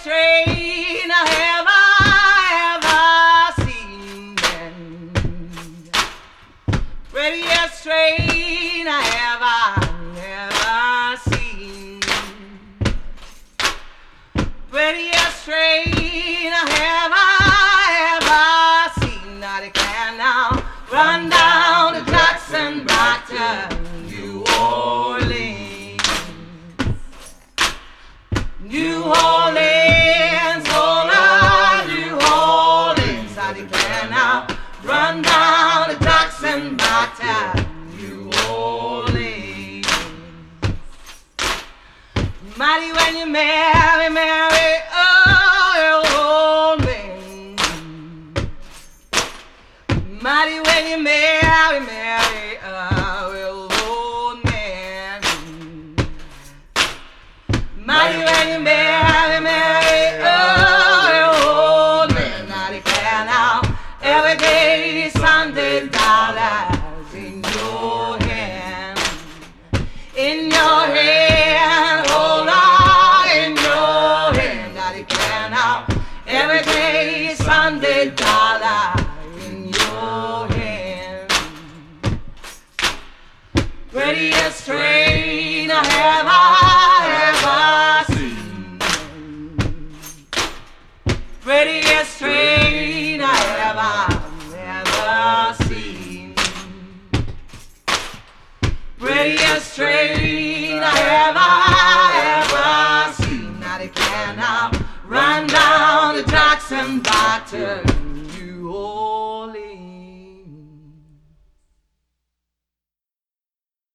train have I ever seen. Prettiest train I ever seen. Prettiest train I ever seen. Now they can now run down to Jackson back to New Orleans. New Orleans, oh Lord, New Orleans. Now they can now run down to Jackson back to New Orleans. Mighty when you marry, marry, oh, old man. Mighty when you marry, marry, oh, old man. Mighty when you marry, marry, oh, old man. Now they can out every day, Sunday dollars in your hand. In your hand, oh Lord, in your hand. Now they can out every day, Sunday dollars in your hand. Prettiest train I ever seen. Prettiest train I ever seen. Prettiest train I ever seen. Now they can now run down to Jackson back to